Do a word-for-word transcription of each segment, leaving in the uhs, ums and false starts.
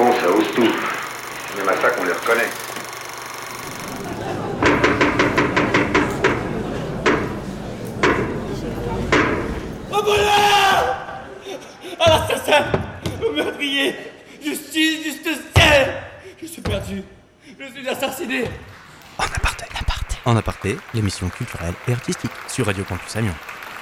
cons, ça ose tout. C'est même à ça qu'on les reconnaît. Au voleur! À l'assassin! Au meurtrier! Justice, justicier! Je suis perdu. Je suis assassiné. En aparté, en aparté. En aparté, l'émission culturelle et artistique sur Radio Campus Amiens.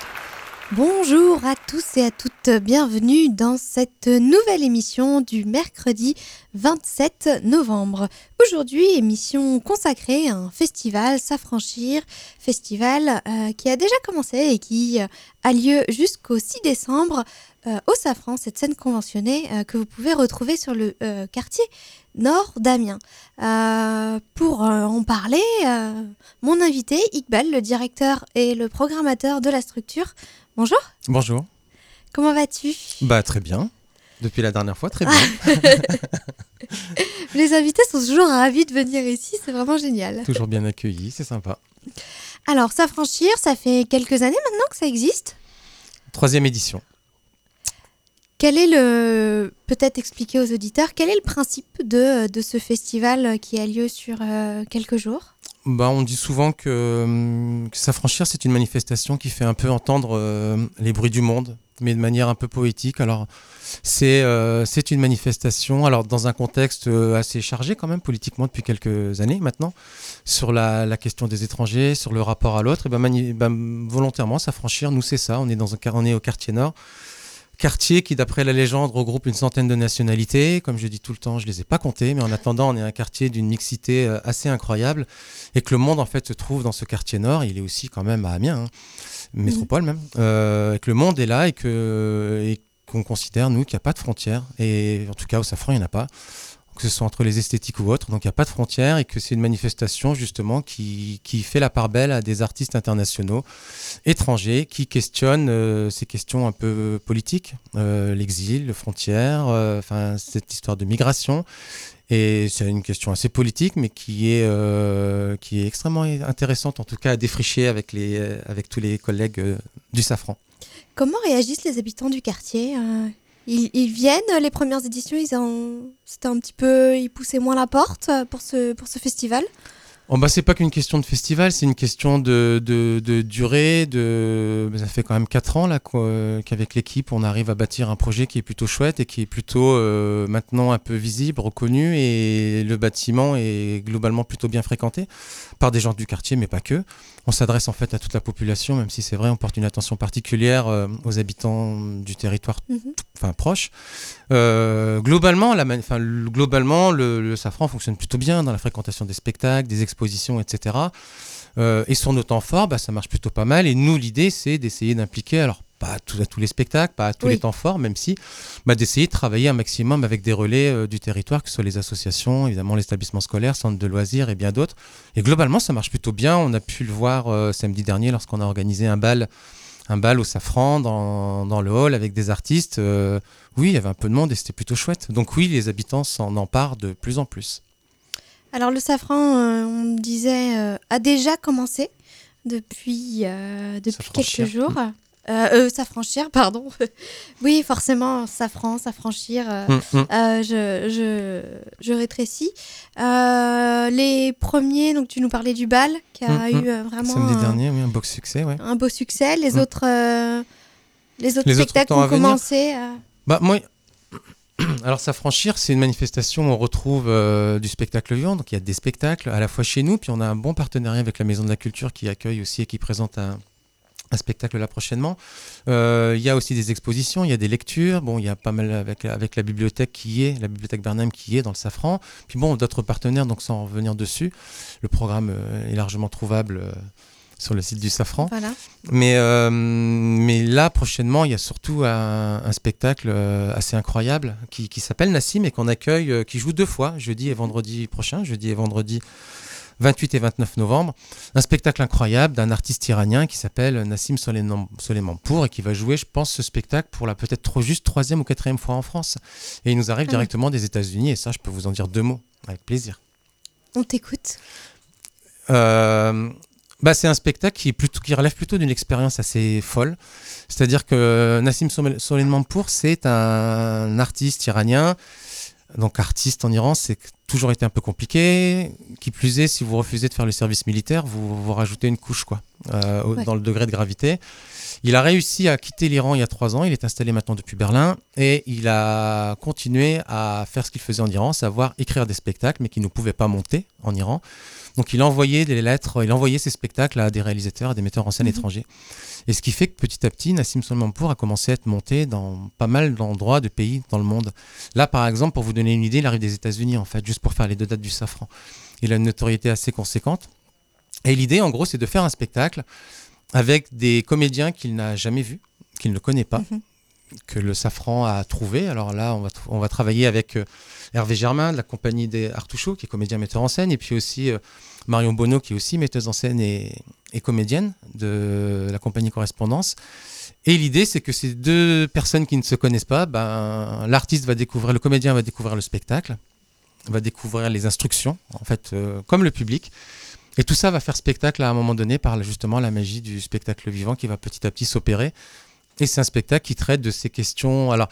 Bonjour à tous et à toutes, bienvenue dans cette nouvelle émission du mercredi vingt-sept novembre. Aujourd'hui, émission consacrée à un festival, S'affranchir, festival euh, qui a déjà commencé et qui euh, a lieu jusqu'au six décembre euh, au Safran, cette scène conventionnée euh, que vous pouvez retrouver sur le euh, quartier nord d'Amiens. Euh, pour euh, en parler, euh, mon invité, Iqbal, le directeur et le programmateur de la structure. Bonjour. Bonjour. Comment vas-tu ? Bah très bien. Depuis la dernière fois, très bien. Les invités sont toujours ravis de venir ici, c'est vraiment génial. Toujours bien accueillis, c'est sympa. Alors, S'affranchir, ça fait quelques années maintenant que ça existe ? Troisième édition. Quel est le... Peut-être expliquer aux auditeurs, quel est le principe de, de ce festival qui a lieu sur euh, quelques jours ? Bah, on dit souvent que, que S'affranchir, c'est une manifestation qui fait un peu entendre euh, les bruits du monde, mais de manière un peu poétique. Alors, c'est, euh, c'est une manifestation, alors dans un contexte assez chargé quand même, politiquement depuis quelques années maintenant, sur la, la question des étrangers, sur le rapport à l'autre. Et ben, mani- ben, volontairement, S'affranchir, nous c'est ça, on est, dans un, on est au quartier nord. Quartier qui, d'après la légende, regroupe une centaine de nationalités. Comme je dis tout le temps, je ne les ai pas comptées, mais en attendant, on est un quartier d'une mixité assez incroyable et que le monde, en fait, se trouve dans ce quartier nord. Il est aussi quand même à Amiens, hein, métropole même. Euh, et que le monde est là et, que, et qu'on considère, nous, qu'il n'y a pas de frontières. Et en tout cas, au Safran, il n'y en a pas. Que ce soit entre les esthétiques ou autres, donc il n'y a pas de frontières et que c'est une manifestation justement qui, qui fait la part belle à des artistes internationaux, étrangers, qui questionnent euh, ces questions un peu politiques, euh, l'exil, les frontières, enfin euh, cette histoire de migration. Et c'est une question assez politique, mais qui est, euh, qui est extrêmement intéressante, en tout cas à défricher avec, les, avec tous les collègues euh, du Safran. Comment réagissent les habitants du quartier ? euh... Ils, ils viennent, les premières éditions, ils ont, c'était un petit peu, ils poussaient moins la porte pour ce, pour ce festival. Oh bah c'est pas qu'une question de festival, c'est une question de, de, de durée. De... Ça fait quand même quatre ans là, qu'avec l'équipe, on arrive à bâtir un projet qui est plutôt chouette et qui est plutôt euh, maintenant un peu visible, reconnu. Et le bâtiment est globalement plutôt bien fréquenté par des gens du quartier, mais pas que. On s'adresse en fait à toute la population, même si c'est vrai, on porte une attention particulière euh, aux habitants du territoire mm-hmm. enfin, proche. Euh, globalement, la, enfin, globalement le, le Safran fonctionne plutôt bien dans la fréquentation des spectacles, des expositions, et cetera. Euh, et sur nos temps forts, bah, ça marche plutôt pas mal. Et nous, l'idée, c'est d'essayer d'impliquer, alors pas à, tout, à tous les spectacles, pas à tous oui. les temps forts, même si, bah, d'essayer de travailler un maximum avec des relais euh, du territoire, que ce soit les associations, évidemment les établissements scolaires, centres de loisirs et bien d'autres. Et globalement, ça marche plutôt bien. On a pu le voir euh, samedi dernier lorsqu'on a organisé un bal un bal au Safran dans, dans le hall avec des artistes. Euh, oui, il y avait un peu de monde et c'était plutôt chouette. Donc oui, les habitants s'en emparent de plus en plus. Alors le Safran, euh, on disait, euh, a déjà commencé depuis, euh, depuis quelques jours. Mmh. Euh, euh, s'affranchir, pardon. Oui, forcément, Safran, s'affranchir, euh, mmh, mmh. Euh, je, je, je rétrécis. Euh, les premiers, donc tu nous parlais du bal, qui a mmh, eu euh, vraiment samedi un, dernier, oui, un beau succès. Ouais. Un beau succès. Les mmh. autres, euh, les autres les spectacles autres ont commencé. À... Bah, moi... Alors, S'affranchir, c'est une manifestation où on retrouve euh, du spectacle vivant. Donc, il y a des spectacles à la fois chez nous, puis on a un bon partenariat avec la Maison de la Culture qui accueille aussi et qui présente un... un spectacle là prochainement. Euh, il y a aussi des expositions, il y a des lectures. Bon, il y a pas mal avec, avec la bibliothèque qui est, la bibliothèque Bernheim qui est dans le Safran. Puis bon, d'autres partenaires, donc sans revenir dessus. Le programme euh, est largement trouvable euh, sur le site du Safran. Voilà. Mais, euh, mais là, prochainement, il y a surtout un, un spectacle euh, assez incroyable qui, qui s'appelle Nassim et qu'on accueille, euh, qui joue deux fois, jeudi et vendredi prochain, jeudi et vendredi vingt-huit et vingt-neuf novembre, un spectacle incroyable d'un artiste iranien qui s'appelle Nassim Soleimanpour et qui va jouer, je pense, ce spectacle pour la peut-être trop juste troisième ou quatrième fois en France. Et il nous arrive ah directement oui. des États-Unis et ça, je peux vous en dire deux mots, avec plaisir. On t'écoute. Euh, bah, c'est un spectacle qui, est plutôt, qui relève plutôt d'une expérience assez folle. C'est-à-dire que Nassim Soleimanpour, c'est un artiste iranien Donc artiste en Iran, c'est toujours été un peu compliqué. Qui plus est, si vous refusez de faire le service militaire, vous, vous rajoutez une couche quoi, euh, ouais. dans le degré de gravité. Il a réussi à quitter l'Iran il y a trois ans. Il est installé maintenant depuis Berlin et il a continué à faire ce qu'il faisait en Iran, savoir écrire des spectacles, mais qui ne pouvait pas monter en Iran. Donc il a envoyé des lettres, il a envoyé ses spectacles à des réalisateurs, à des metteurs en scène mmh. étrangers. Et ce qui fait que petit à petit, Nassim Soleimanpour a commencé à être monté dans pas mal d'endroits, de pays dans le monde. Là, par exemple, pour vous donner une idée, il arrive des États-Unis, en fait, juste pour faire les deux dates du Safran. Il a une notoriété assez conséquente. Et l'idée, en gros, c'est de faire un spectacle avec des comédiens qu'il n'a jamais vus, qu'il ne connaît pas, mmh. que le Safran a trouvé. Alors là, on va, t- on va travailler avec euh, Hervé Germain de la compagnie des Artouchot, qui est comédien metteur en scène, et puis aussi euh, Marion Bonneau, qui est aussi metteuse en scène et, et comédienne de la compagnie Correspondance. Et l'idée, c'est que ces deux personnes qui ne se connaissent pas, ben, l'artiste va découvrir, le comédien va découvrir le spectacle, va découvrir les instructions, en fait, euh, comme le public. Et tout ça va faire spectacle à un moment donné par justement la magie du spectacle vivant qui va petit à petit s'opérer. Et c'est un spectacle qui traite de ces questions. Alors,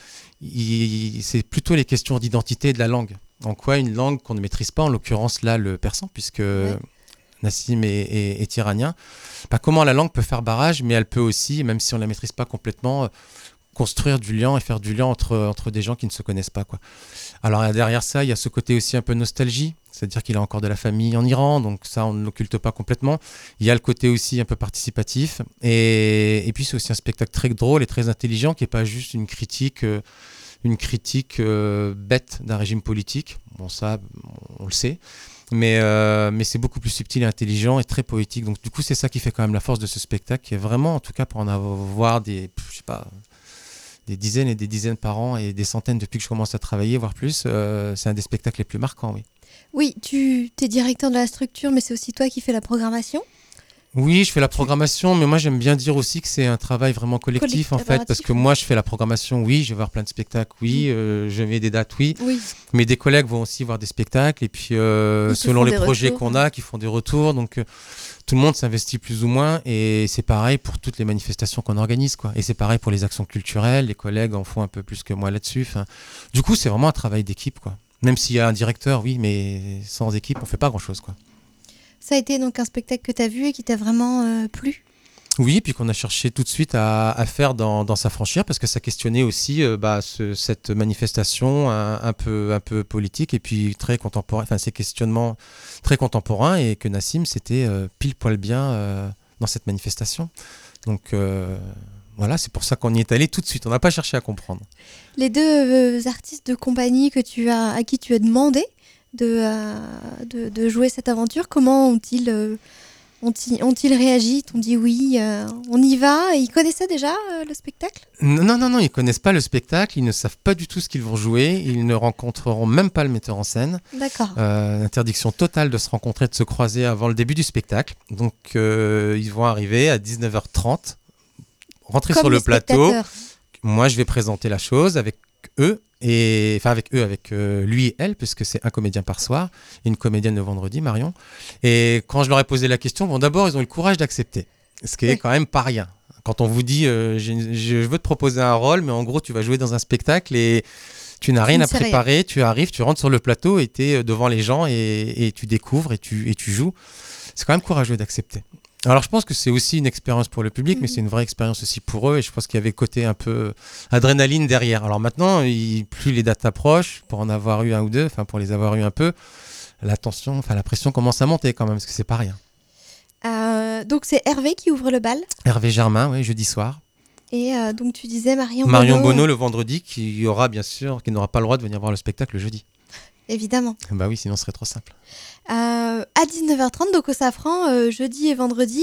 il, c'est plutôt les questions d'identité et de la langue. En quoi une langue qu'on ne maîtrise pas, en l'occurrence là le persan, puisque ouais. Nassim est, est, est iranien. Bah, comment la langue peut faire barrage, mais elle peut aussi, même si on ne la maîtrise pas complètement, construire du lien et faire du lien entre, entre des gens qui ne se connaissent pas, quoi. Alors derrière ça, il y a ce côté aussi un peu nostalgie, c'est-à-dire qu'il a encore de la famille en Iran, donc ça on ne l'occulte pas complètement. Il y a le côté aussi un peu participatif, et, et puis c'est aussi un spectacle très drôle et très intelligent qui n'est pas juste une critique, euh, une critique euh, bête d'un régime politique. Bon, ça, on le sait. Mais, euh, mais c'est beaucoup plus subtil et intelligent et très poétique. Donc du coup, c'est ça qui fait quand même la force de ce spectacle, qui est vraiment, en tout cas, pour en avoir des, je sais pas, des dizaines et des dizaines par an et des centaines depuis que je commence à travailler, voire plus, euh, c'est un des spectacles les plus marquants, oui. Oui, tu es directeur de la structure, mais c'est aussi toi qui fais la programmation. Oui, je fais la programmation, mais moi j'aime bien dire aussi que c'est un travail vraiment collectif en fait, parce que moi je fais la programmation, oui, je vais voir plein de spectacles, oui, mmh. euh, je mets des dates, oui, oui, mais des collègues vont aussi voir des spectacles, et puis euh, selon les projets retours. qu'on a, qui font des retours, donc euh, tout le monde s'investit plus ou moins, et c'est pareil pour toutes les manifestations qu'on organise, quoi. Et c'est pareil pour les actions culturelles, les collègues en font un peu plus que moi là-dessus, enfin, du coup c'est vraiment un travail d'équipe, quoi. Même s'il y a un directeur, oui, mais sans équipe on fait pas grand-chose, quoi. Ça a été donc un spectacle que tu as vu et qui t'a vraiment euh, plu ? Oui, puis qu'on a cherché tout de suite à, à faire dans, dans S'affranchir, parce que ça questionnait aussi euh, bah, ce, cette manifestation un, un, peu, un peu politique et puis très contemporain, enfin ces questionnements très contemporains, et que Nassim, c'était euh, pile poil bien euh, dans cette manifestation. Donc euh, voilà, c'est pour ça qu'on y est allé tout de suite, on n'a pas cherché à comprendre. Les deux euh, artistes de compagnie que tu as, à qui tu as demandé De, euh, de, de jouer cette aventure, comment ont-ils, euh, ont-ils, ont-ils réagi ? T'ont dit oui, euh, on y va ? Ils connaissaient déjà euh, le spectacle ? Non, non, non, ils ne connaissent pas le spectacle, ils ne savent pas du tout ce qu'ils vont jouer, ils ne rencontreront même pas le metteur en scène. D'accord. Euh, interdiction totale de se rencontrer, de se croiser avant le début du spectacle. Donc euh, ils vont arriver à dix-neuf heures trente, rentrer Comme sur le plateau. Moi, je vais présenter la chose avec eux. Et enfin avec eux, avec euh, lui et elle, puisque c'est un comédien par soir et une comédienne le vendredi, Marion. Et quand je leur ai posé la question, bon, d'abord ils ont eu le courage d'accepter, ce qui est oui. quand même pas rien. Quand on vous dit euh, je, je veux te proposer un rôle, mais en gros tu vas jouer dans un spectacle et tu n'as rien à préparer, rien. Tu arrives, tu rentres sur le plateau et tu es devant les gens et, et tu découvres et tu, et tu joues. C'est quand même courageux d'accepter. Alors je pense que c'est aussi une expérience pour le public, mmh. mais c'est une vraie expérience aussi pour eux, et je pense qu'il y avait le côté un peu adrénaline derrière. Alors maintenant, il, plus les dates approchent, pour en avoir eu un ou deux, enfin pour les avoir eu un peu, la tension, enfin la pression commence à monter quand même, parce que c'est pas rien. Euh, donc c'est Hervé qui ouvre le bal ? Hervé Germain, oui, jeudi soir. Et euh, donc tu disais Marion Marion Bonneau, Bonneau le vendredi, qui aura bien sûr, qui n'aura pas le droit de venir voir le spectacle le jeudi. Évidemment. Bah oui, sinon ce serait trop simple. Euh, à dix-neuf heures trente, donc au Safran, euh, jeudi et vendredi,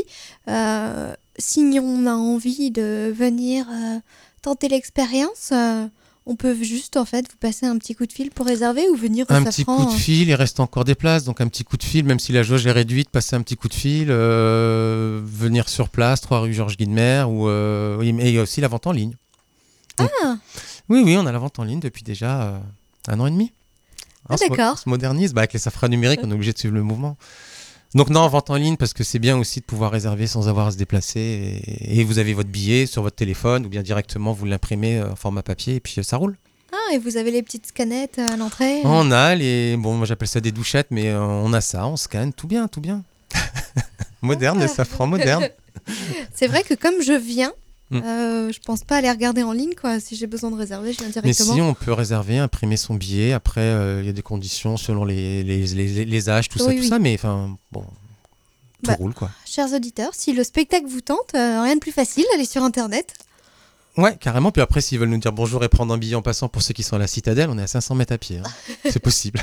euh, si on a envie de venir euh, tenter l'expérience, euh, on peut juste en fait vous passer un petit coup de fil pour réserver ou venir au un Safran. Un petit coup de fil, il reste encore des places, donc un petit coup de fil, même si la jauge est réduite, passer un petit coup de fil, euh, venir sur place, trois rue Georges Guinemer, ou euh, et il y a aussi la vente en ligne. Donc, ah Oui, oui, on a la vente en ligne depuis déjà euh, un an et demi. Ah, hein, d'accord. On se modernise, bah, avec les safras numériques, on est obligé de suivre le mouvement. Donc non, vente en ligne, parce que c'est bien aussi de pouvoir réserver sans avoir à se déplacer. Et, et vous avez votre billet sur votre téléphone, ou bien directement vous l'imprimez en format papier, et puis ça roule. Ah, et vous avez les petites scanettes à l'entrée? On a les... Bon, moi j'appelle ça des douchettes, mais euh, on a ça, on scanne, tout bien, tout bien. Moderne, le safran moderne. C'est vrai que comme je viens, Mm. euh, je pense pas aller regarder en ligne, quoi. Si j'ai besoin de réserver, je viens Mais directement. si, on peut réserver, imprimer son billet. Après, il euh, y a des conditions selon les, les, les, les âges, tout ça, Oui, tout oui. ça. Mais enfin, bon, tout Bah, roule, quoi. Chers auditeurs, si le spectacle vous tente, euh, rien de plus facile, allez sur Internet. Ouais, carrément. Puis après, s'ils veulent nous dire bonjour et prendre un billet en passant pour ceux qui sont à la Citadelle, on est à cinq cents mètres à pied. Hein. C'est possible.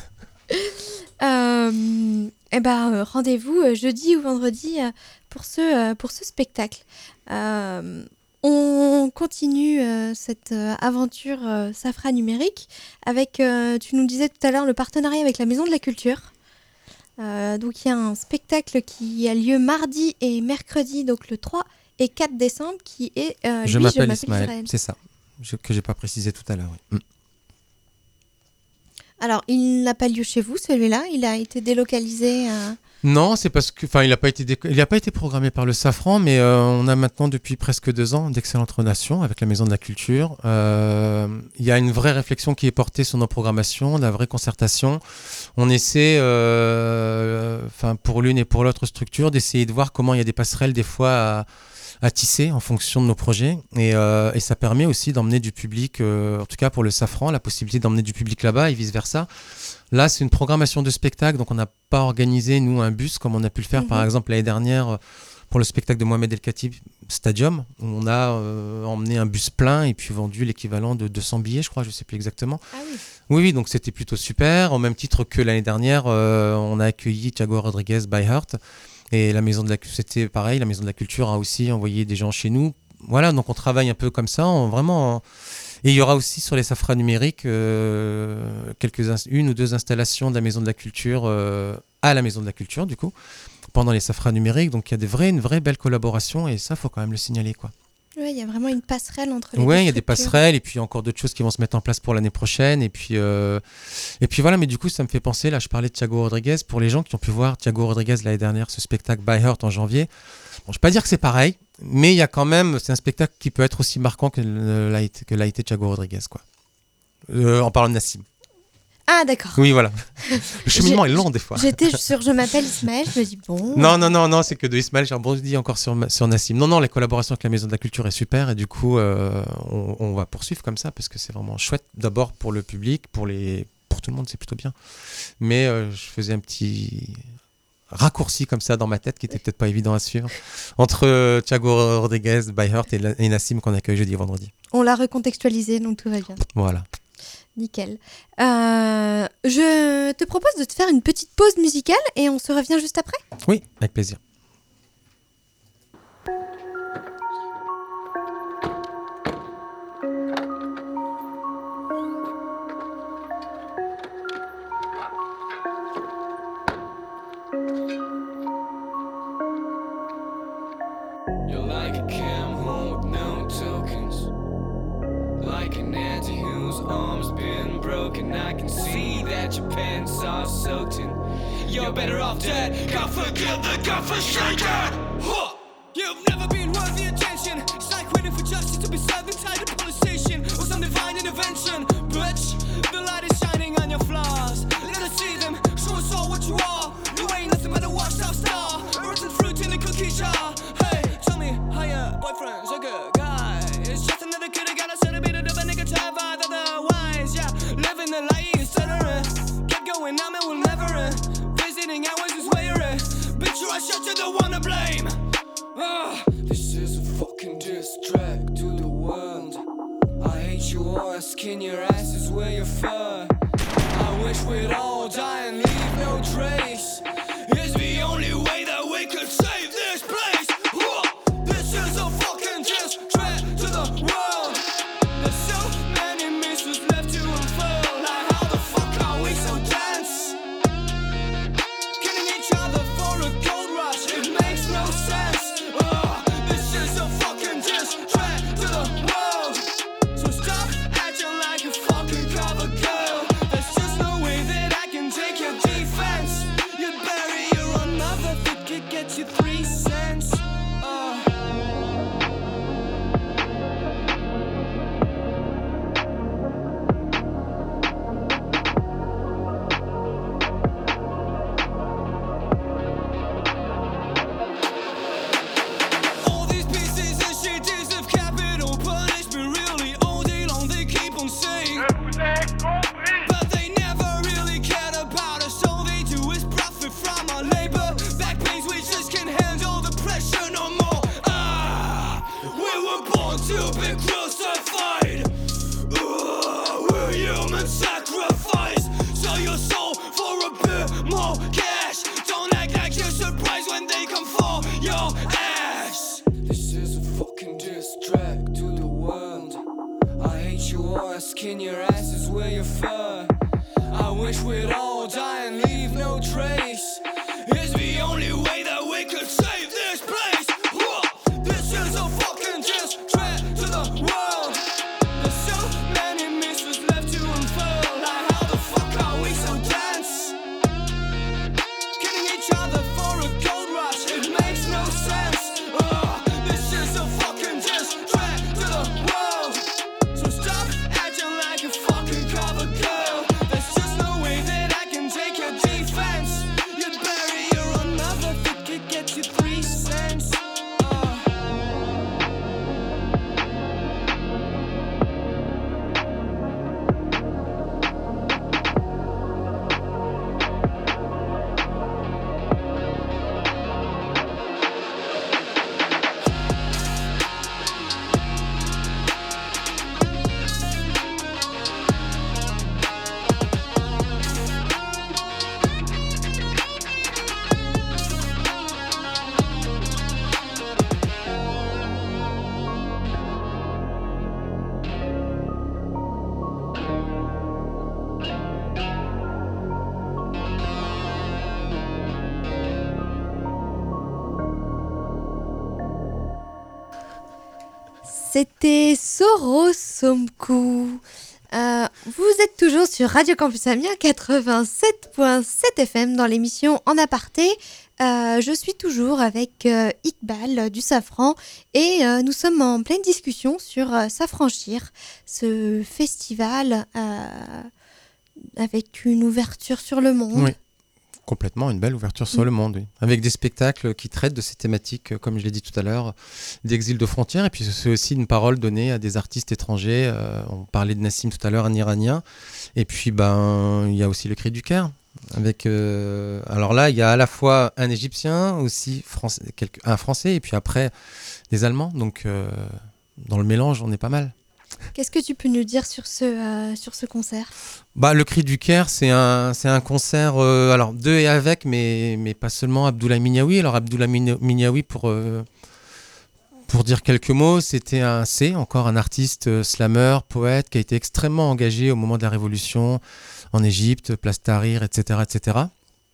Euh, eh ben, euh, rendez-vous euh, jeudi ou vendredi euh, pour, ce, euh, pour ce spectacle. Euh, on continue euh, cette euh, aventure euh, Safra numérique avec, euh, tu nous disais tout à l'heure, le partenariat avec la Maison de la Culture. Euh, donc il y a un spectacle qui a lieu mardi et mercredi, donc le trois et quatre décembre, qui est euh, je lui, m'appelle je Ismaël, Israël. c'est ça. Je, que j'ai pas précisé tout à l'heure. Oui. Mm. Alors, il n'a pas lieu chez vous, celui-là. Il a été délocalisé. euh, Non, c'est parce que, enfin, il n'a pas été, déco- il a pas été programmé par le Safran, mais euh, on a maintenant depuis presque deux ans d'excellentes relations avec la Maison de la Culture. Euh, Il y a une vraie réflexion qui est portée sur nos programmations, la vraie concertation. On essaie, euh, enfin, pour l'une et pour l'autre structure, d'essayer de voir comment il y a des passerelles des fois à, à tisser en fonction de nos projets, et, euh, et ça permet aussi d'emmener du public, euh, en tout cas pour le Safran, la possibilité d'emmener du public là-bas et vice versa. Là, c'est une programmation de spectacle, donc on n'a pas organisé, nous, un bus comme on a pu le faire, Mhm. par exemple, l'année dernière pour le spectacle de Mohamed El Khatib Stadium, où on a euh, emmené un bus plein et puis vendu l'équivalent de deux cents billets, je crois, je ne sais plus exactement. Ah oui. Oui, oui, donc c'était plutôt super. Au même titre que l'année dernière, euh, on a accueilli Thiago Rodriguez by Heart, et la maison de la, c'était pareil, la Maison de la Culture a aussi envoyé des gens chez nous. Voilà, donc on travaille un peu comme ça, en- vraiment... en- Et il y aura aussi sur les Safra numériques euh, quelques ins- une ou deux installations de la Maison de la Culture euh, à la Maison de la Culture, du coup, pendant les Safra numériques. Donc il y a des vrais, une vraie belle collaboration, et ça, faut quand même le signaler, quoi. Ouais, il y a vraiment une passerelle entre les Ouais, deux il y a des structures. passerelles, et puis encore d'autres choses qui vont se mettre en place pour l'année prochaine. Et puis, euh, et puis voilà, mais du coup, ça me fait penser, là, je parlais de Thiago Rodriguez, pour les gens qui ont pu voir Thiago Rodriguez l'année dernière, ce spectacle By Heart en janvier. Bon, je ne vais pas dire que c'est pareil, mais il y a quand même, c'est un spectacle qui peut être aussi marquant que le- l'a été, que l'a été Thiago Rodriguez, quoi. Euh, en parlant de Nassim. Ah, d'accord. Oui, voilà. Le cheminement est long, des fois. J'étais sur Je m'appelle Ismaël, je me dis bon. Non, non, non, non, c'est que de Ismaël, j'ai rebondi encore sur, Ma- sur Nassim. Non, non, la collaboration avec la Maison de la Culture est super, et du coup, euh, on, on va poursuivre comme ça, parce que c'est vraiment chouette. D'abord pour le public, pour, les, pour tout le monde, c'est plutôt bien. Mais euh, je faisais un petit raccourci comme ça dans ma tête, qui était peut-être pas évident à suivre, entre euh, Thiago Rodriguez, By Heart et, la- et Nassim qu'on accueille jeudi et vendredi. On l'a recontextualisé, donc tout va bien. Voilà. Nickel. Euh, je te propose de te faire une petite pause musicale et on se revient juste après. Oui, avec plaisir. You're like a cam home with no tokens, like an anti whose arm's been broken. I can see that your pants are soaked in. You're better off dead. God forgive the God forsaken. Huh! You've never been worth the attention. It's like waiting for justice to be served inside the police station or some divine intervention. Bitch, the light is shining on your flaws. Let us see them. Show us all what you are. You ain't nothing but a washed out star. Rotten fruit in a cookie jar. Hey, tell me how your boyfriend's a good guy. It's just another kid who got a set a bit of a nigga type vibe. Otherwise, yeah, living the life instead of it. Keep going, I mean, we'll never end. Visiting hours is where you're at. Bitch, you are shut, you're the one to blame. Ah, this is a fucking diss track to the world. I hate you all, asking your ass is where you're from. I wish we'd all die and leave no trace. It's the only way that we could save this place. Whoa, this is a fucking diss track to the world. There's so many mysteries left to unfold. Like how the fuck are we so dense? Killing each other for a gold rush, it makes no sense. Ugh, this is a fucking diss track to the world. So stop acting like a fucking cover girl. There's just no way that I can take your defense. You'd bury your own mother for But they never really cared about us. All they do is profit from our labor. Back pains, we just can't handle the pressure no more. Ah, we were born to be crucified. Ah, we're human sacrifice. Sell your soul for a bit more cash. Don't act like you're surprised when they come for your ass. This is a fucking diss track to the world. I hate you all, asking your asses where you're from. I wish we'd all die and leave no trace. It's the only way that we could save this place. Whoa. This is a fucking diss track to the world. There's so many mysteries left to unfold. Like how the fuck are we so dense? Killing each other for a gold rush, it makes no sense. Ugh. This is a fucking diss track to the world. So stop acting like a fucking cover girl. There's just no way that I can take your defense. You'd bury your own mother if it could get you three cents. Uh. C'était Soro Somku. Euh, vous êtes toujours sur Radio Campus Amiens quatre-vingt-sept point sept F M dans l'émission En Aparté. Euh, je suis toujours avec euh, Iqbal euh, du Safran et euh, nous sommes en pleine discussion sur euh, S'affranchir, ce festival euh, avec une ouverture sur le monde. Oui, complètement, une belle ouverture sur Mm. le monde, oui. Avec des spectacles qui traitent de ces thématiques, euh, comme je l'ai dit tout à l'heure, d'exil de frontières. Et puis c'est aussi une parole donnée à des artistes étrangers. Euh, on parlait de Nassim tout à l'heure, un Iranien. Et puis ben, il y a aussi le Cri du Caire. Avec, euh, alors là, il y a à la fois un Égyptien, aussi français, quelques, un Français, et puis après des Allemands. Donc euh, dans le mélange, on est pas mal. Qu'est-ce que tu peux nous dire sur ce, euh, sur ce concert ? Bah, le Cri du Caire, c'est un, c'est un concert, euh, alors de et avec, mais, mais pas seulement Abdoulaye Minyaoui. Alors Abdoulaye Min- Minyaoui, pour, euh, pour dire quelques mots, c'était un C, encore un artiste euh, slammer, poète, qui a été extrêmement engagé au moment de la Révolution en Égypte, place Tahrir, et cetera, et cetera.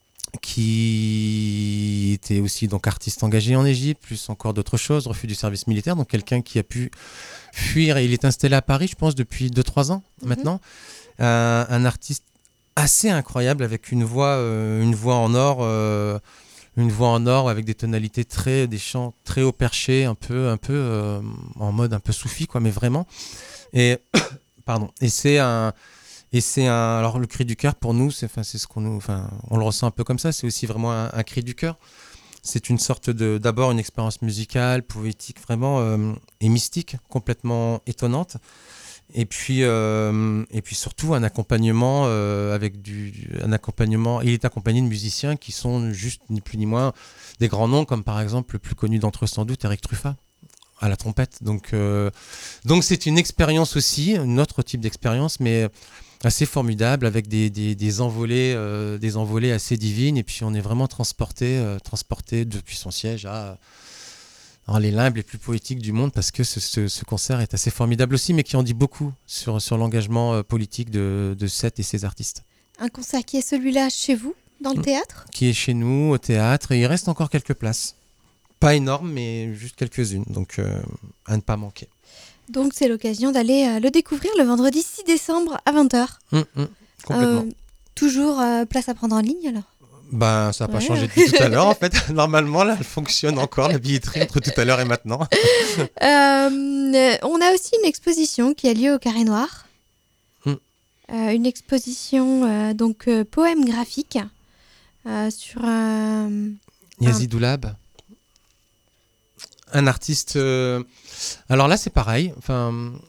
Qui était aussi donc artiste engagé en Égypte, plus encore d'autres choses, refus du service militaire, donc quelqu'un qui a pu fuir, et il est installé à Paris, je pense, depuis deux trois ans Mhm. maintenant. Euh, un artiste assez incroyable, avec une voix, euh, une voix en or, euh, une voix en or avec des tonalités très, des chants très haut perchés, un peu, un peu euh, en mode un peu soufi, quoi, mais vraiment. Et pardon. Et c'est un Et c'est un. Alors, le Cri du Cœur, pour nous, c'est, enfin, c'est ce qu'on nous. Enfin, on le ressent un peu comme ça. C'est aussi vraiment un, un cri du cœur. C'est une sorte de. D'abord, une expérience musicale, poétique, vraiment, euh, et mystique, complètement étonnante. Et puis, euh, et puis surtout, un accompagnement euh, avec du. Un accompagnement. Il est accompagné de musiciens qui sont juste, ni plus ni moins, des grands noms, comme par exemple, le plus connu d'entre eux, sans doute, Eric Truffat, à la trompette. Donc, euh, donc c'est une expérience aussi, un autre type d'expérience, mais assez formidable, avec des, des, des, envolées, euh, des envolées assez divines. Et puis on est vraiment transporté, euh, transporté depuis son siège à dans les limbes les plus poétiques du monde, parce que ce, ce, ce concert est assez formidable aussi, mais qui en dit beaucoup sur, sur l'engagement euh, politique de, de Seth et ses artistes. Un concert qui est celui-là chez vous, dans le Mmh. théâtre ? Qui est chez nous, au théâtre, et il reste encore quelques places. Pas énormes, mais juste quelques-unes, donc euh, à ne pas manquer. Donc c'est l'occasion d'aller euh, le découvrir le vendredi six décembre à vingt heures. Mmh, mmh, complètement. Euh, toujours euh, place à prendre en ligne alors ? Ben, ça n'a pas Ouais. changé depuis tout à l'heure, en fait. Normalement, là, elle fonctionne encore, la billetterie, entre tout à l'heure et maintenant. Euh, on a aussi une exposition qui a lieu au Carré Noir. Mm. Euh, une exposition euh, donc euh, poème graphique euh, sur euh, Yazid Oulab. Un artiste... euh, Alors là, c'est pareil. Enfin,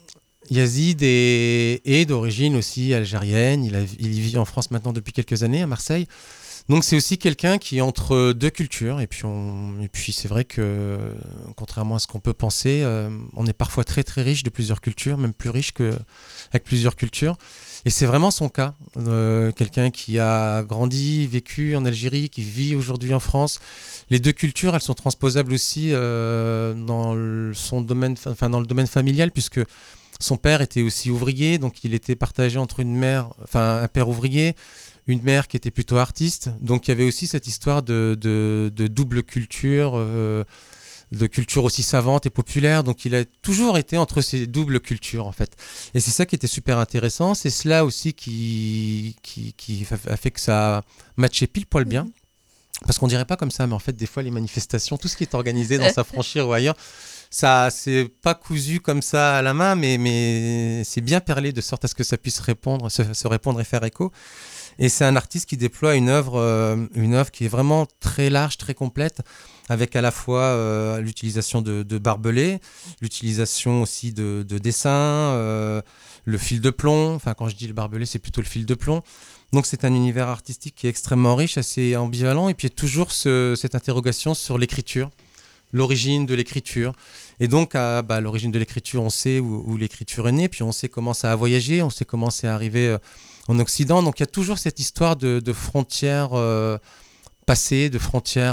Yazid est, est d'origine aussi algérienne. Il, a, il y vit en France maintenant depuis quelques années, à Marseille. Donc c'est aussi quelqu'un qui est entre deux cultures. Et puis, on, et puis c'est vrai que, contrairement à ce qu'on peut penser, euh, on est parfois très très riche de plusieurs cultures, même plus riche qu'avec plusieurs cultures. Et c'est vraiment son cas. Euh, quelqu'un qui a grandi, vécu en Algérie, qui vit aujourd'hui en France. Les deux cultures, elles sont transposables aussi euh, dans le, son domaine, enfin dans le domaine familial, puisque son père était aussi ouvrier, donc il était partagé entre une mère, enfin un père ouvrier, une mère qui était plutôt artiste. Donc il y avait aussi cette histoire de, de, de double culture, euh, de culture aussi savante et populaire. Donc il a toujours été entre ces doubles cultures en fait. Et c'est ça qui était super intéressant. C'est cela aussi qui, qui, qui a fait que ça matchait pile poil bien. Parce qu'on dirait pas comme ça, mais en fait des fois les manifestations, tout ce qui est organisé dans S'affranchir ou ailleurs, ça, c'est pas cousu comme ça à la main, mais, mais c'est bien perlé de sorte à ce que ça puisse répondre, se, se répondre et faire écho. Et c'est un artiste qui déploie une œuvre, euh, une œuvre qui est vraiment très large, très complète, avec à la fois euh, l'utilisation de, de barbelés, l'utilisation aussi de, de dessins, euh, le fil de plomb. Enfin, quand je dis le barbelé, c'est plutôt le fil de plomb. Donc c'est un univers artistique qui est extrêmement riche, assez ambivalent, et puis il y a toujours ce, cette interrogation sur l'écriture. L'origine de l'écriture. Et donc, à bah, l'origine de l'écriture, on sait où, où l'écriture est née, puis on sait comment ça a voyagé, on sait comment c'est arrivé euh, en Occident. Donc, il y a toujours cette histoire de, de frontières euh, passées, de frontières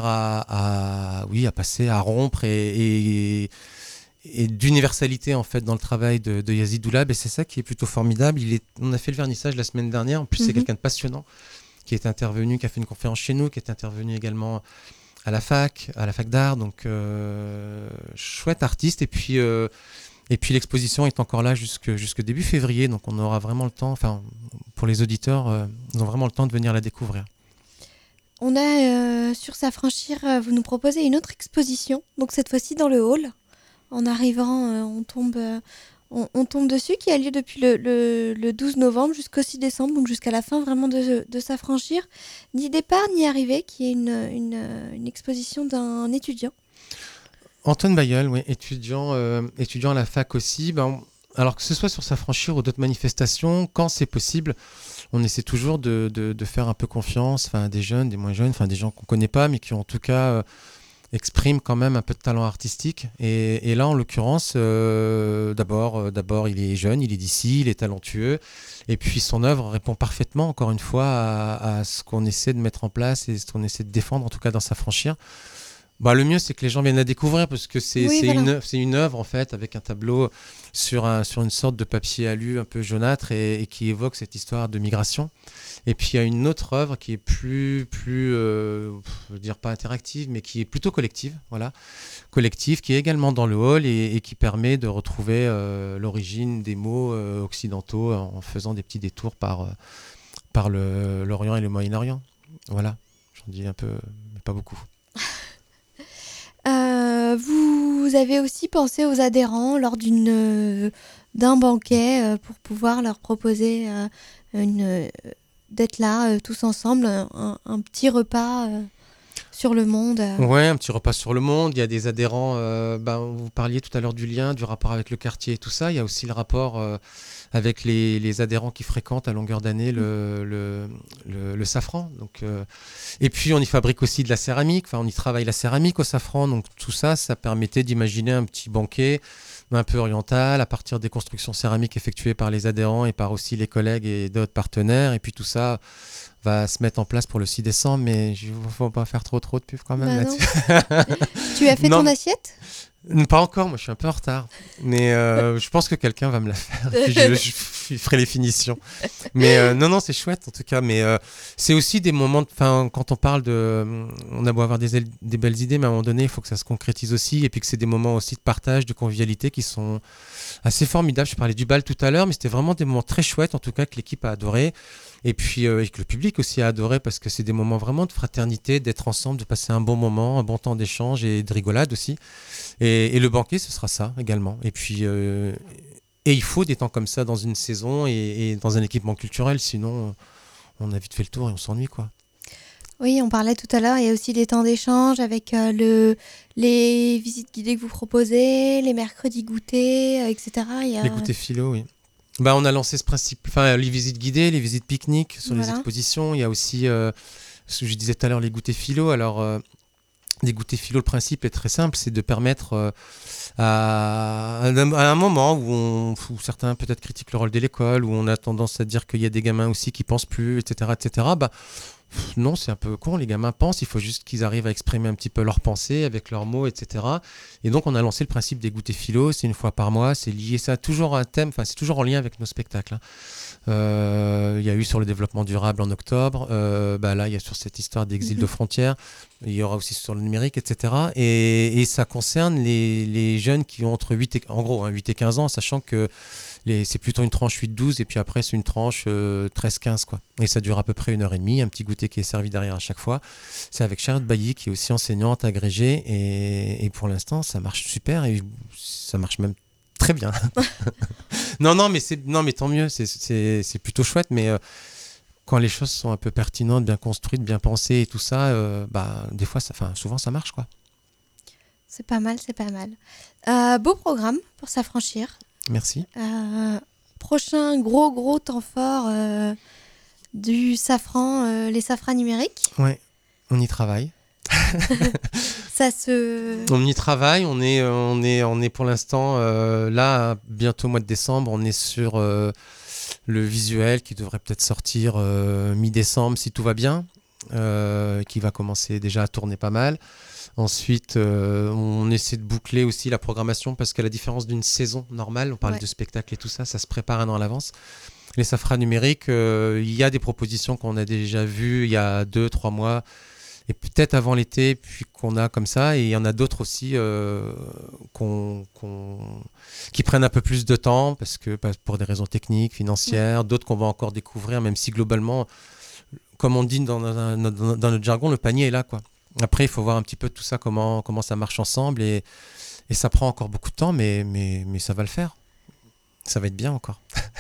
à, à, oui, à passer, à rompre, et, et, et d'universalité, en fait, dans le travail de, de Yazid Doulab. Et c'est ça qui est plutôt formidable. Il est, on a fait le vernissage la semaine dernière. En plus, mm-hmm. c'est quelqu'un de passionnant, qui est intervenu, qui a fait une conférence chez nous, qui est intervenu également à la fac, à la fac d'art, donc euh, chouette artiste. Et puis, euh, et puis l'exposition est encore là jusque, jusque début février, donc on aura vraiment le temps, enfin pour les auditeurs, euh, ils ont vraiment le temps de venir la découvrir. On a euh, sur S'affranchir, euh, vous nous proposez une autre exposition, donc cette fois-ci dans le hall. En arrivant, euh, on tombe... Euh, On, on tombe dessus, qui a lieu depuis le, le, le douze novembre jusqu'au six décembre, donc jusqu'à la fin vraiment de, de S'affranchir. Ni départ, ni arrivée, qui est une, une, une exposition d'un étudiant. Antoine Bayeul, oui, étudiant, euh, étudiant à la fac aussi. Ben, alors que ce soit sur S'affranchir ou d'autres manifestations, quand c'est possible, on essaie toujours de, de, de faire un peu confiance à des jeunes, des moins jeunes, des gens qu'on ne connaît pas, mais qui ont en tout cas... Euh, exprime quand même un peu de talent artistique. Et, et là, en l'occurrence, euh, d'abord, euh, d'abord, il est jeune, il est d'ici, il est talentueux. Et puis, son œuvre répond parfaitement, encore une fois, à, à ce qu'on essaie de mettre en place et ce qu'on essaie de défendre, en tout cas dans S'affranchir. Bah, le mieux, c'est que les gens viennent la découvrir parce que c'est, oui, c'est, voilà. une, c'est une œuvre, en fait, avec un tableau sur, un, sur une sorte de papier alu un peu jaunâtre et, et qui évoque cette histoire de migration. Et puis, il y a une autre œuvre qui est plus, plus euh, je veux dire pas interactive, mais qui est plutôt collective, voilà, collective, qui est également dans le hall et, et qui permet de retrouver euh, l'origine des mots euh, occidentaux en faisant des petits détours par, euh, par le, l'Orient et le Moyen-Orient. Voilà, j'en dis un peu, mais pas beaucoup. Euh, vous avez aussi pensé aux adhérents lors d'une, euh, d'un banquet euh, pour pouvoir leur proposer euh, une, euh, d'être là euh, tous ensemble, un, un petit repas euh, sur le monde. Euh. Ouais, un petit repas sur le monde. Il y a des adhérents, euh, ben, vous parliez tout à l'heure du lien, du rapport avec le quartier et tout ça. Il y a aussi le rapport euh, avec les, les adhérents qui fréquentent à longueur d'année le, le, le, le Safran. Donc, euh, et puis on y fabrique aussi de la céramique, enfin on y travaille la céramique au Safran. Donc tout ça, ça permettait d'imaginer un petit banquet un peu oriental à partir des constructions céramiques effectuées par les adhérents et par aussi les collègues et d'autres partenaires. Et puis tout ça va se mettre en place pour le six décembre, mais il ne faut pas faire trop trop de pub quand même Bah là-dessus. Tu as fait non, ton assiette ? Pas encore, moi je suis un peu en retard, mais euh, je pense que quelqu'un va me la faire, et puis je, je, je ferai les finitions. Mais euh, non, non, c'est chouette en tout cas, mais euh, c'est aussi des moments, enfin quand on parle de, on a beau avoir des, des belles idées, mais à un moment donné, il faut que ça se concrétise aussi, et puis que c'est des moments aussi de partage, de convivialité qui sont assez formidables. Je parlais du bal tout à l'heure, mais c'était vraiment des moments très chouettes, en tout cas que l'équipe a adoré. Et puis euh, et que le public aussi a adoré parce que c'est des moments vraiment de fraternité, d'être ensemble, de passer un bon moment, un bon temps d'échange et de rigolade aussi. Et, et le banquet, ce sera ça également. Et puis, euh, et il faut des temps comme ça dans une saison et, et dans un équipement culturel, sinon on a vite fait le tour et on s'ennuie, quoi. Oui, on parlait tout à l'heure, il y a aussi des temps d'échange avec euh, le, les visites guidées que vous proposez, les mercredis goûters, euh, et cetera. Il y a... Les goûters philo, oui. Bah, on a lancé ce principe, enfin les visites guidées, les visites pique-nique sur Voilà. les expositions. Il y a aussi, euh, ce que je disais tout à l'heure, les goûters philo. Alors, euh, les goûters philo, le principe est très simple, c'est de permettre euh, à, à un moment où, on, où certains peut-être critiquent le rôle de l'école, où on a tendance à dire qu'il y a des gamins aussi qui pensent plus, et cetera, et cetera. Bah, pff, non, c'est un peu con, les gamins pensent, il faut juste qu'ils arrivent à exprimer un petit peu leurs pensées avec leurs mots, et cetera. Et donc on a lancé le principe des goûters philo, c'est une fois par mois, c'est lié ça, toujours à un thème, enfin c'est toujours en lien avec nos spectacles. Hein. Euh, il y a eu sur le développement durable en octobre, euh, bah là il y a sur cette histoire d'exil Mhm. de frontières, il y aura aussi sur le numérique, et cetera. Et, et ça concerne les, les jeunes qui ont entre huit et, en gros, hein, huit et quinze ans, sachant que les, c'est plutôt une tranche huit douze et puis après c'est une tranche euh, treize quinze quoi. Et ça dure à peu près une heure et demie, un petit goûter qui est servi derrière à chaque fois. C'est avec Charlotte Bailly qui est aussi enseignante agrégée et, et pour l'instant ça marche super et ça marche même très bien. non non mais c'est non mais tant mieux, c'est c'est, c'est plutôt chouette mais euh, quand les choses sont un peu pertinentes, bien construites, bien pensées et tout ça, euh, bah des fois ça, enfin souvent ça marche quoi. C'est pas mal, c'est pas mal. Euh, beau programme pour s'affranchir. Merci. Euh, prochain gros gros temps fort euh, du safran, euh, les safrans numériques. Ouais, on y travaille. Ça se... On y travaille, on est, on est, on est pour l'instant euh, là, bientôt au mois de décembre, on est sur euh, le visuel qui devrait peut-être sortir euh, mi-décembre si tout va bien, euh, qui va commencer déjà à tourner pas mal. Ensuite, euh, on essaie de boucler aussi la programmation parce qu'à la différence d'une saison normale, on parle Ouais. de spectacle et tout ça, ça se prépare un an à l'avance. Les safrans numériques, euh, il y a des propositions qu'on a déjà vues il y a deux, trois mois. Et peut-être avant l'été, puis qu'on a comme ça. Et il y en a d'autres aussi euh, qu'on, qu'on, qui prennent un peu plus de temps, parce que bah, pour des raisons techniques, financières, ouais. D'autres qu'on va encore découvrir, même si globalement, comme on dit dans, dans, dans, dans notre jargon, le panier est là, quoi. Après, il faut voir un petit peu tout ça, comment, comment ça marche ensemble. Et, et ça prend encore beaucoup de temps, mais, mais, mais ça va le faire. Ça va être bien encore.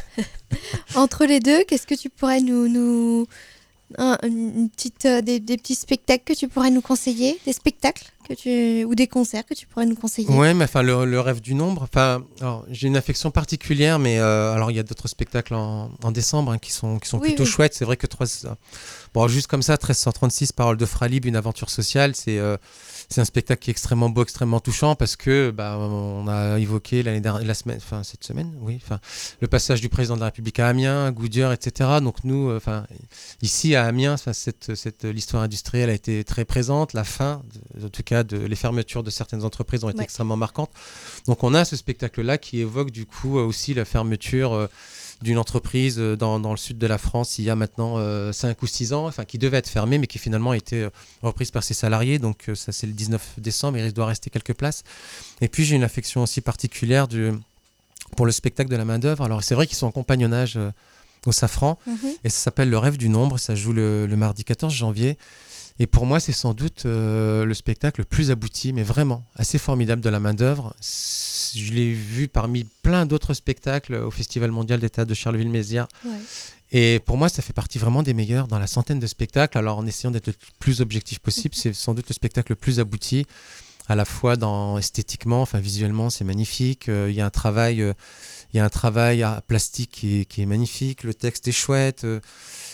Entre les deux, qu'est-ce que tu pourrais nous... nous... Un, une petite, euh, des, des petits spectacles que tu pourrais nous conseiller, des spectacles que tu, ou des concerts que tu pourrais nous conseiller. Ouais, mais enfin le, le rêve du nombre. Enfin, alors, j'ai une affection particulière, mais euh, alors il y a d'autres spectacles en, en décembre hein, qui sont qui sont oui, plutôt oui. chouettes. C'est vrai que trois, bon juste comme ça, treize cent trente-six paroles de Fralib, une aventure sociale, c'est euh, c'est un spectacle qui est extrêmement beau, extrêmement touchant parce que bah on a évoqué l'année dernière, la semaine, enfin cette semaine, oui, enfin le passage du président de la République à Amiens, Goodyear, et cetera. Donc nous, enfin euh, ici à Amiens, cette, cette l'histoire industrielle a été très présente. La fin, de, en tout cas, de, les fermetures de certaines entreprises ont été ouais. extrêmement marquantes. Donc on a ce spectacle-là qui évoque du coup aussi la fermeture euh, d'une entreprise dans, dans le sud de la France il y a maintenant euh, cinq ou six ans, enfin qui devait être fermée mais qui finalement a été reprise par ses salariés. Donc euh, ça c'est le dix-neuf décembre, il doit rester quelques places. Et puis j'ai une affection aussi particulière du, pour le spectacle de la main d'œuvre. Alors c'est vrai qu'ils sont en compagnonnage euh, au Safran mmh. et ça s'appelle Le Rêve du Nombre. Ça joue le, le mardi quatorze janvier. Et pour moi, c'est sans doute euh, le spectacle le plus abouti, mais vraiment assez formidable de la main d'œuvre. Je l'ai vu parmi plein d'autres spectacles au Festival mondial des théâtres de Charleville-Mézières. Ouais. Et pour moi, ça fait partie vraiment des meilleurs dans la centaine de spectacles. Alors, en essayant d'être le plus objectif possible, mmh. c'est sans doute le spectacle le plus abouti, à la fois dans, esthétiquement, enfin visuellement, c'est magnifique. Il euh, y a un travail, euh, il y a un travail à plastique qui est, qui est magnifique. Le texte est chouette. Euh,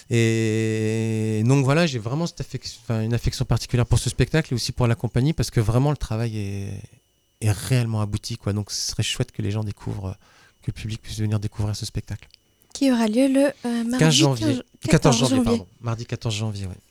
Et donc voilà, j'ai vraiment cette affection, enfin, une affection particulière pour ce spectacle et aussi pour la compagnie parce que vraiment le travail est, est réellement abouti, quoi. Donc ce serait chouette que les gens découvrent, que le public puisse venir découvrir ce spectacle. Qui aura lieu le euh, mardi quinze janvier. quatorze, quatorze janvier, janvier. pardon. Mardi quatorze janvier, oui.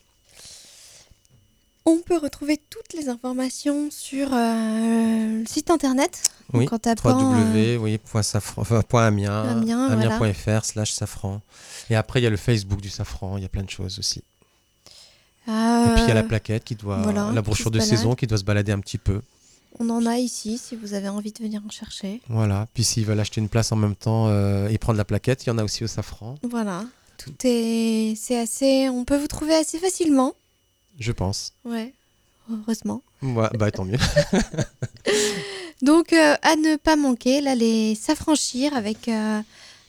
On peut retrouver toutes les informations sur euh, le site internet. Oui, en tapant, w w w point safran, enfin, point Amiens, Amiens, amiens point f r voilà. slash safran. Et après, il y a le Facebook du Safran, il y a plein de choses aussi. Euh, Et puis il y a la plaquette, qui doit, voilà, la brochure qui de saison qui doit se balader un petit peu. On en a ici, si vous avez envie de venir en chercher. Voilà, puis s'ils veulent acheter une place en même temps euh, et prendre la plaquette, il y en a aussi au Safran. Voilà, tout est, c'est assez, on peut vous trouver assez facilement. Je pense. Ouais, heureusement. Ouais, bah tant mieux. Donc euh, à ne pas manquer, là les s'affranchir avec euh,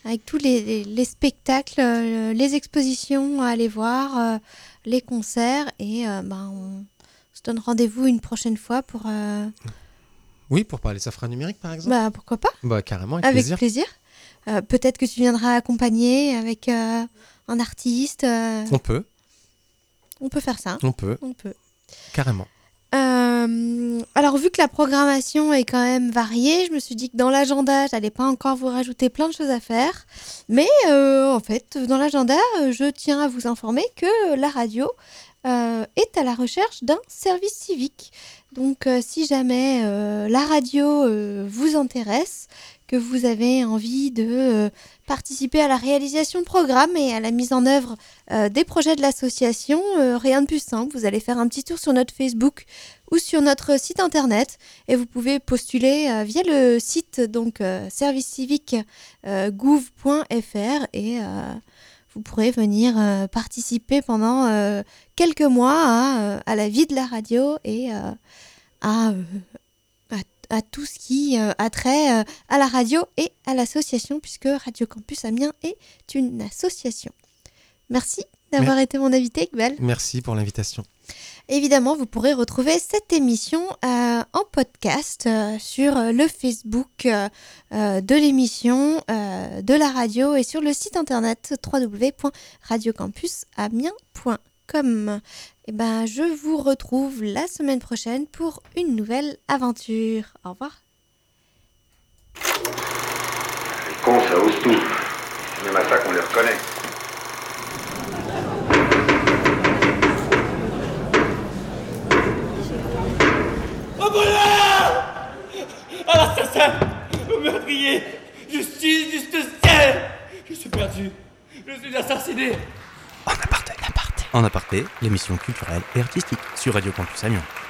avec tous les, les, les spectacles, euh, les expositions à aller voir, euh, les concerts. Et euh, ben, on se donne rendez-vous une prochaine fois pour... Euh... Oui, pour parler Safra numérique, par exemple. Bah, pourquoi pas ? Bah, carrément, avec, Avec plaisir. plaisir. Euh, peut-être que tu viendras accompagner avec euh, un artiste. Euh... On peut. On peut faire ça. On peut. On peut. Carrément. Euh, alors, vu que la programmation est quand même variée, je me suis dit que dans l'agenda, je n'allais pas encore vous rajouter plein de choses à faire. Mais euh, en fait, dans l'agenda, je tiens à vous informer que la radio euh, est à la recherche d'un service civique. Donc, euh, si jamais euh, la radio euh, vous intéresse, que vous avez envie de euh, participer à la réalisation de programmes et à la mise en œuvre euh, des projets de l'association, euh, rien de plus simple. Vous allez faire un petit tour sur notre Facebook ou sur notre site internet et vous pouvez postuler euh, via le site donc euh, service civique gouv point f r et euh, vous pourrez venir euh, participer pendant euh, quelques mois à, à la vie de la radio et euh, à... Euh, à tout ce qui euh, a trait euh, à la radio et à l'association, puisque Radio Campus Amiens est une association. Merci d'avoir Mer- été mon invité, Iqbal. Merci pour l'invitation. Évidemment, vous pourrez retrouver cette émission euh, en podcast euh, sur le Facebook euh, euh, de l'émission, euh, de la radio et sur le site internet w w w point radio campus amiens point com. Et ben, je vous retrouve la semaine prochaine pour une nouvelle aventure. Au revoir. Les cons, ça ose tout. Même à ça qu'on les reconnaît. Au voleur! À l'assassin! Au meurtrier! Justice, justicier! Je suis perdu. Je suis assassiné. En aparté, en aparté, l'émission culturelle et artistique sur Radio Campus Amiens.